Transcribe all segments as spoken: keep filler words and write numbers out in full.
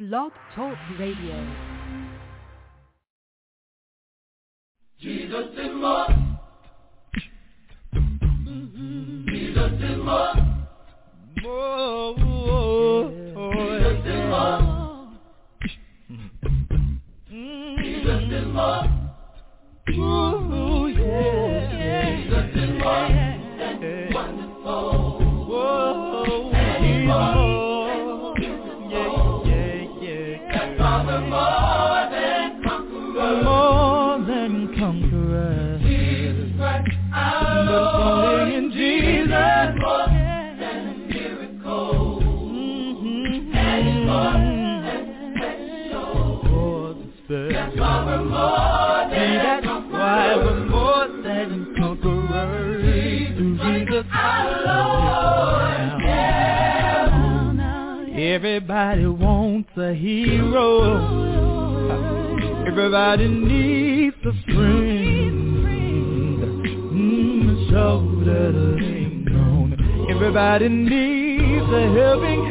Blog Talk Radio. Jesus is more. Mm-hmm. Jesus is more. More. Jesus is more. Jesus is more. Ooh, yeah. Jesus is more than wonderful. Whoa, he's more. Yeah, yeah, yeah. That's why we're more than conquerors. More than conquerors. Jesus Christ, our But Lord. only in Jesus. More than a miracle. Mm-hmm. And he's more than special. More than special. That's why we're more than See, that's conquerors. why we're more than conquerors. Jesus, our Lord. Everybody wants a hero. Everybody needs a friend. Mm, a shoulder to lean on. Everybody needs a helping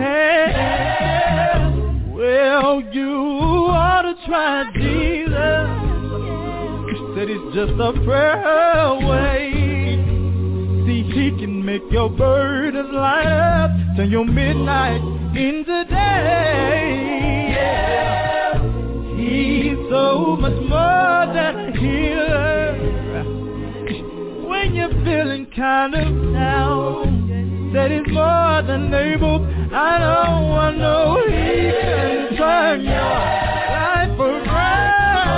hand. Well, you ought to try Jesus. Said he's just a prayer away. See, he can make your burdens light up. Turn your midnight into day. Yeah. He's so much more than a healer. When you're feeling kind of down, that is more than able. I know, I know he can turn your life around.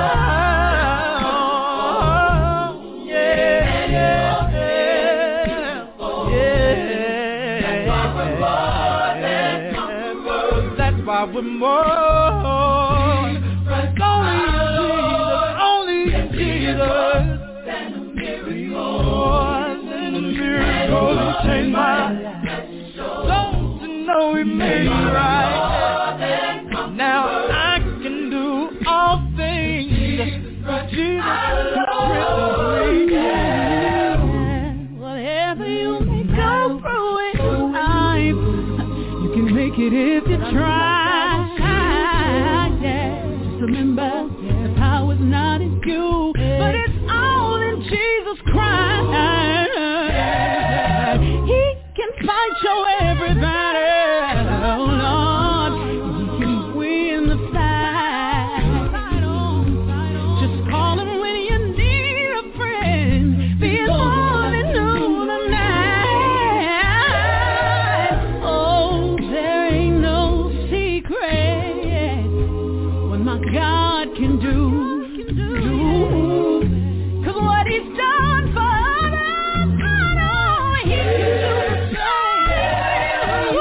Yeah, yeah, yeah, yeah. That's why we're more. It's only in Jesus, only in Jesus. More than a miracle, he changed my life. Don't you know he made me right? Now I can do all things. Jesus strengthens me. Whatever you may go through in life, you can make it if you try. Remember, the power's not in you, but it's all in Jesus Christ. He can fight your every battle, oh Lord. He can win the fight. Just call him when you need a friend. Be it morning, noon, or night. Oh, there ain't no secret my God can do, can do, cause what he's done for others, I know he can do the same.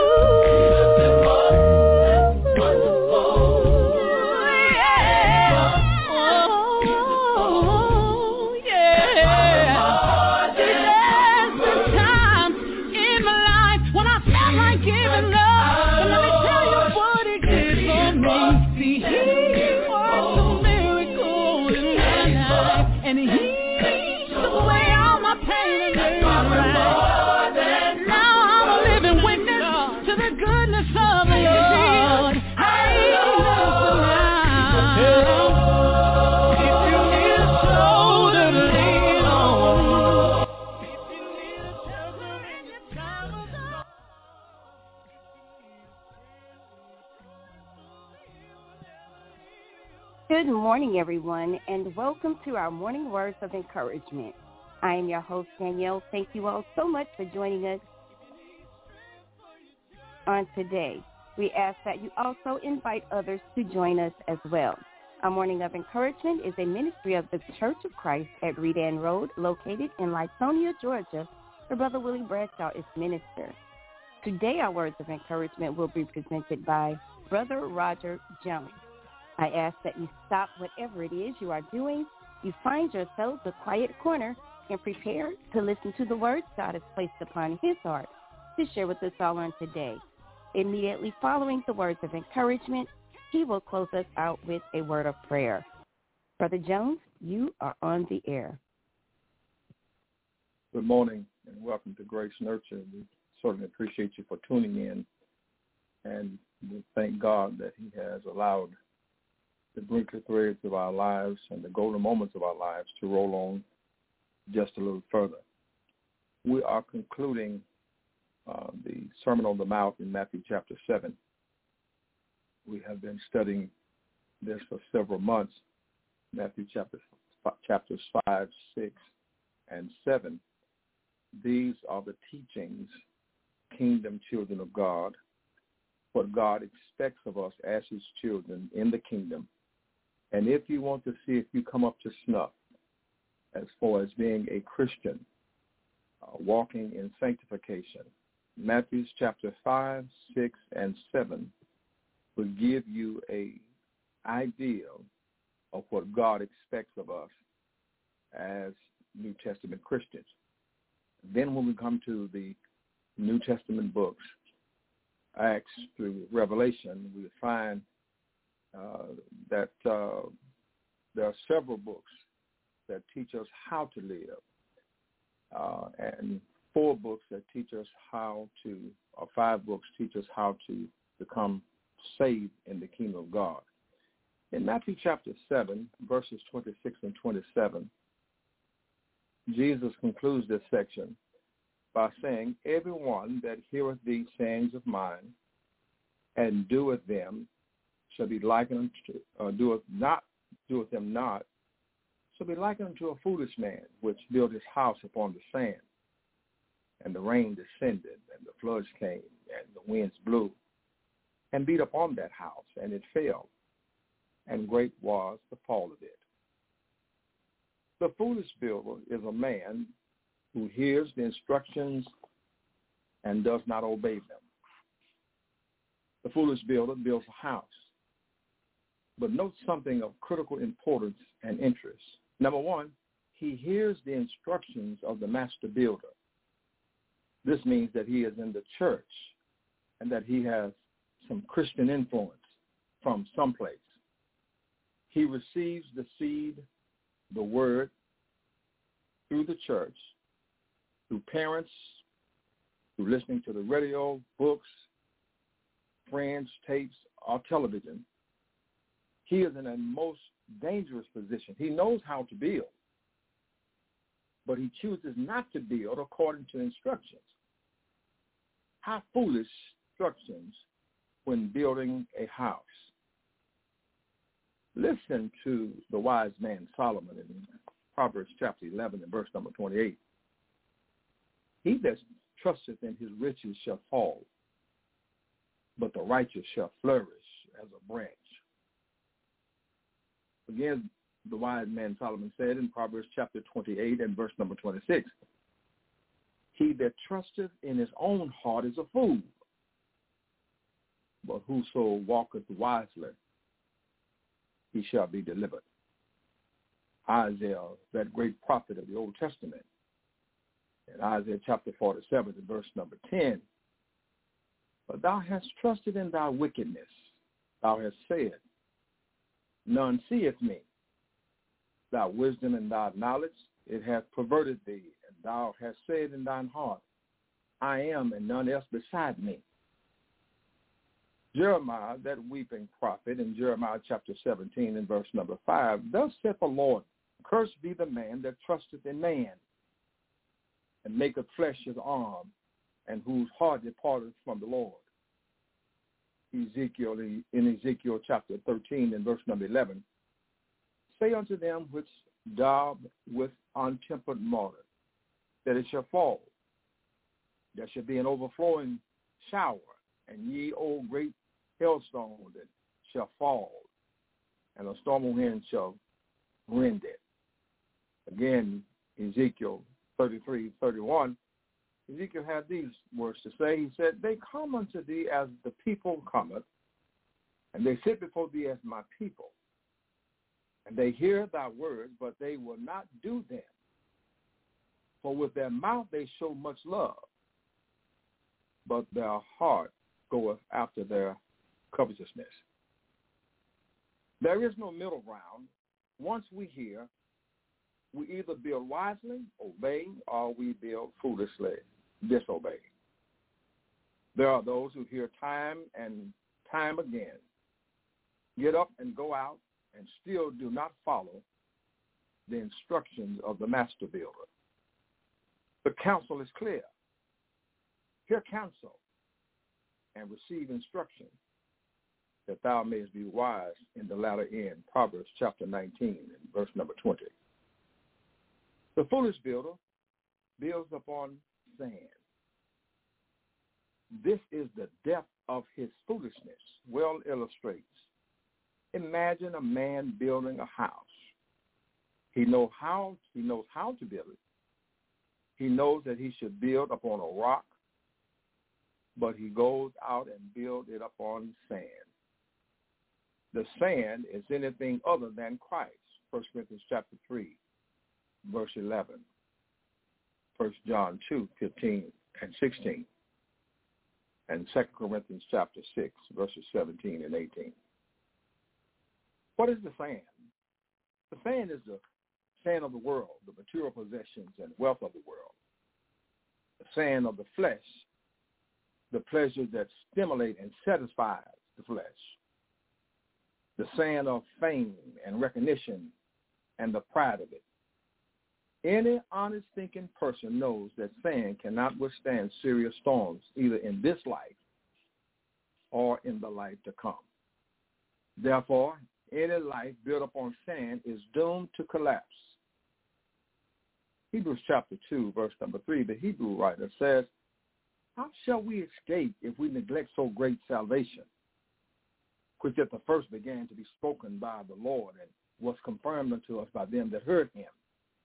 Oh, yeah. See, there's been times in my life when I felt like giving up, but let me tell you what he did for me. See, he and he took away all my pain and made it right. Now I'm a living witness to the goodness of the Lord. Hey, listen now. If you need a shoulder to lean on, if you need a shelter in your time of sorrow. Good morning, everyone, and welcome to our morning words of encouragement. I am your host, Danielle. Thank you all so much for joining us on today. We ask that you also invite others to join us as well. Our morning of encouragement is a ministry of the Church of Christ at Redan Road, located in Lithonia, Georgia, where Brother Willie Bradshaw is minister. Today, our words of encouragement will be presented by Brother Roger Jones. I ask that you stop whatever it is you are doing, you find yourselves a quiet corner, and prepare to listen to the words God has placed upon his heart to share with us all on today. Immediately following the words of encouragement, he will close us out with a word of prayer. Brother Jones, you are on the air. Good morning and welcome to Grace Nurture. We certainly appreciate you for tuning in and we thank God that he has allowed the brinkley threads of our lives and the golden moments of our lives to roll on just a little further. We are concluding uh, the Sermon on the Mount in Matthew chapter seven. We have been studying this for several months, Matthew chapter, chapters five, six, and seven. These are the teachings, kingdom children of God, what God expects of us as his children in the kingdom. And if you want to see if you come up to snuff as far as being a Christian, uh, walking in sanctification, Matthew chapter five, six, and seven will give you a idea of what God expects of us as New Testament Christians. Then when we come to the New Testament books, Acts through Revelation, we find uh, that uh, there are several books that teach us how to live, uh, and four books that teach us how to, or five books teach us how to become saved in the kingdom of God. In Matthew chapter seven, verses twenty-six and twenty-seven, Jesus concludes this section by saying, everyone that heareth these sayings of mine and doeth them shall be likened unto, uh, doeth not, doeth them not, shall be likened unto a foolish man, which built his house upon the sand. And the rain descended, and the floods came, and the winds blew, and beat upon that house, and it fell, and great was the fall of it. The foolish builder is a man who hears the instructions and does not obey them. The foolish builder builds a house. But note something of critical importance and interest. Number one, he hears the instructions of the master builder. This means that he is in the church and that he has some Christian influence from someplace. He receives the seed, the word, through the church, through parents, through listening to the radio, books, friends, tapes, or television. He is in a most dangerous position. He knows how to build, but he chooses not to build according to instructions. How foolish instructions when building a house. Listen to the wise man Solomon in Proverbs chapter eleven and verse number twenty-eight. He that trusteth in his riches shall fall, but the righteous shall flourish as a branch. Again, the wise man Solomon said in Proverbs chapter twenty-eight and verse number twenty-six, he that trusteth in his own heart is a fool, but whoso walketh wisely, he shall be delivered. Isaiah, that great prophet of the Old Testament, in Isaiah chapter forty-seven and verse number ten, but thou hast trusted in thy wickedness. Thou hast said, none seeth me. Thy wisdom and thy knowledge, it hath perverted thee. And thou hast said in thine heart, I am and none else beside me. Jeremiah, that weeping prophet, in Jeremiah chapter seventeen and verse number five, thus saith the Lord, cursed be the man that trusteth in man, and maketh flesh his arm, and whose heart departeth from the Lord. Ezekiel, in Ezekiel chapter thirteen and verse number eleven, say unto them which daub with untempered mortar, that it shall fall. There shall be an overflowing shower, and ye, O great hailstone, that shall fall, and a stormy wind shall rend it. Again, Ezekiel thirty-three, thirty-one, Ezekiel had these words to say. He said, they come unto thee as the people cometh, and they sit before thee as my people. And they hear thy words, but they will not do them. For with their mouth they show much love, but their heart goeth after their covetousness. There is no middle ground. Once we hear, we either build wisely, obey, or we build foolishly, disobey. There are those who hear time and time again, get up and go out, and still do not follow the instructions of the master builder. The counsel is clear. Hear counsel and receive instruction, that thou mayest be wise in the latter end. Proverbs chapter nineteen and verse number twenty. The foolish builder builds upon sand. This is the depth of his foolishness, well illustrates. Imagine a man building a house. He knows how, he knows how to build it. He knows that he should build upon a rock, but he goes out and builds it upon sand. The sand is anything other than Christ. First Corinthians chapter three, verse eleven. First John two, fifteen and sixteen. And Second Corinthians chapter six, verses seventeen and eighteen. What is the sand? The sand is the sand of the world, the material possessions and wealth of the world. The sand of the flesh, the pleasures that stimulate and satisfy the flesh. The sand of fame and recognition and the pride of it. Any honest thinking person knows that sand cannot withstand serious storms, either in this life or in the life to come. Therefore, any life built upon sand is doomed to collapse. Hebrews chapter two, verse number three, the Hebrew writer says, how shall we escape if we neglect so great salvation, which at the first began to be spoken by the Lord and was confirmed unto us by them that heard him?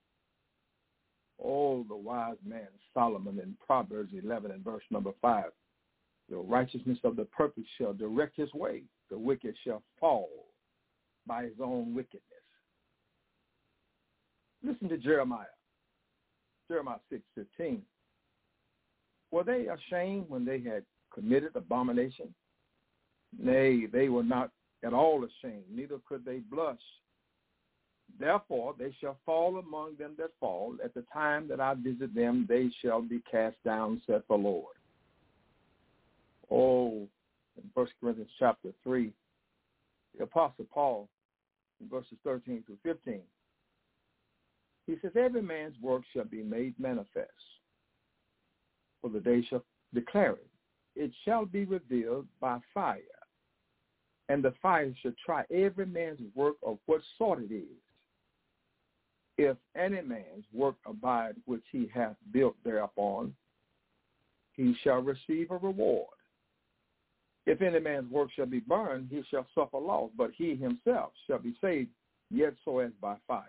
Oh, the wise man Solomon in Proverbs eleven and verse number five, the righteousness of the perfect shall direct his way, the wicked shall fall by his own wickedness. Listen to Jeremiah, Jeremiah six fifteen. Were they ashamed when they had committed abomination? Nay, they were not at all ashamed, neither could they blush. Therefore they shall fall among them that fall. At the time that I visit them, they shall be cast down, saith the Lord. Oh, in First Corinthians chapter three, the Apostle Paul, in verses thirteen through fifteen, he says, every man's work shall be made manifest, for the day shall declare it. It shall be revealed by fire, and the fire shall try every man's work of what sort it is. If any man's work abide which he hath built thereupon, he shall receive a reward. If any man's work shall be burned, he shall suffer loss, but he himself shall be saved, yet so as by fire.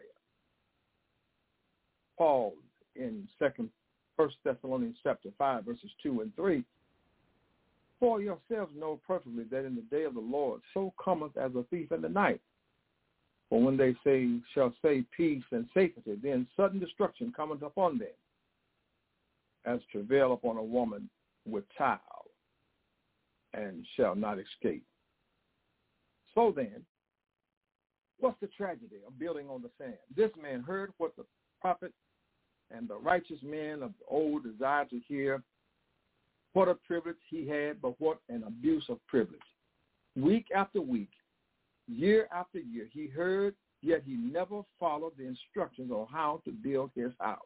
Paul in Second First Thessalonians chapter five, verses two and three, for yourselves know perfectly that in the day of the Lord so cometh as a thief in the night. For when they say shall say peace and safety, then sudden destruction cometh upon them, as travail upon a woman with child, and shall not escape. So then, what's the tragedy of building on the sand? This man heard what the prophet and the righteous men of old desired to hear. What a privilege he had, but what an abuse of privilege. Week after week, year after year, he heard, yet he never followed the instructions on how to build his house.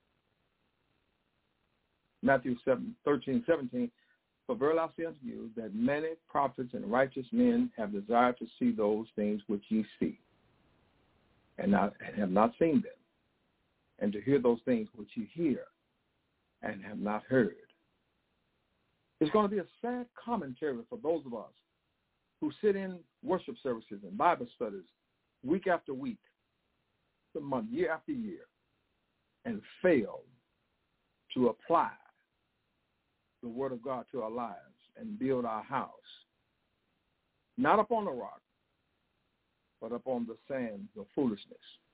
Matthew seven, thirteen, seventeen, for verily I say unto you that many prophets and righteous men have desired to see those things which ye see, and, not, and have not seen them, and to hear those things which ye hear, and have not heard. It's going to be a sad commentary for those of us who sit in worship services and Bible studies week after week, the month, year after year, and fail to apply the word of God to our lives and build our house, not upon the rock, but upon the sands of foolishness.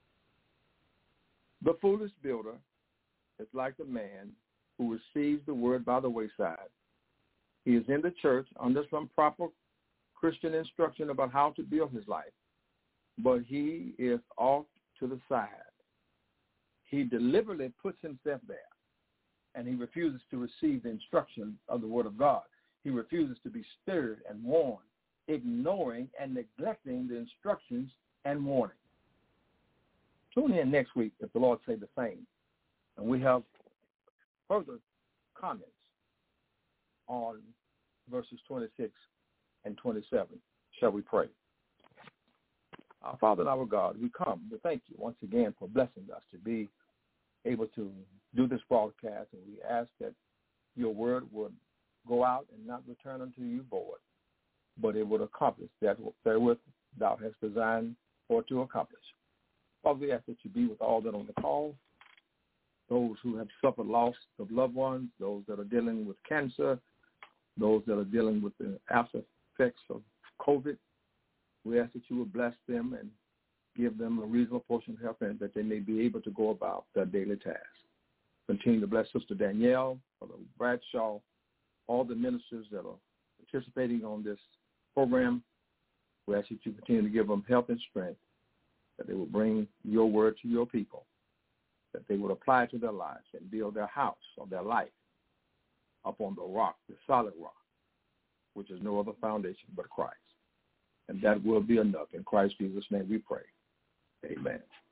The foolish builder is like the man who receives the word by the wayside. He is in the church under some proper Christian instruction about how to build his life, but he is off to the side. He deliberately puts himself there, and he refuses to receive the instruction of the word of God. he refuses to be stirred and warned, ignoring and neglecting the instructions and warning. Tune in next week if the Lord say the same. And we have further comments on verses twenty-six and twenty-seven. Shall we pray? Our Father and our God, we come to thank you once again for blessing us to be able to do this broadcast, and we ask that your word would go out and not return unto you void, but it would accomplish that therewith thou hast designed for it to accomplish. Father, we ask that you be with all that on the call, those who have suffered loss of loved ones, those that are dealing with cancer, those that are dealing with the after effects of COVID. We ask that you would bless them and give them a reasonable portion of health and that they may be able to go about their daily tasks. Continue to bless Sister Danielle, Brother Bradshaw, all the ministers that are participating on this program. We ask that you continue to give them health and strength, that they will bring your word to your people, that they would apply it to their lives and build their house or their life upon the rock, the solid rock, which is no other foundation but Christ. And that will be enough. In Christ Jesus' name we pray. Amen.